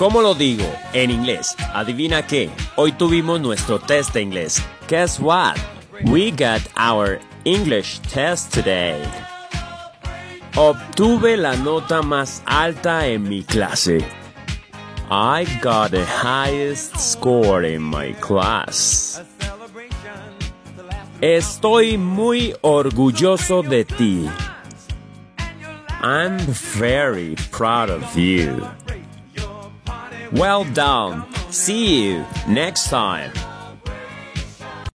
¿Cómo lo digo? En inglés. Adivina qué. Hoy tuvimos nuestro test de inglés. Guess what? We got our English test today. Obtuve la nota más alta en mi clase. I got the highest score in my class. Estoy muy orgulloso de ti. I'm very proud of you. Well done. See you next time.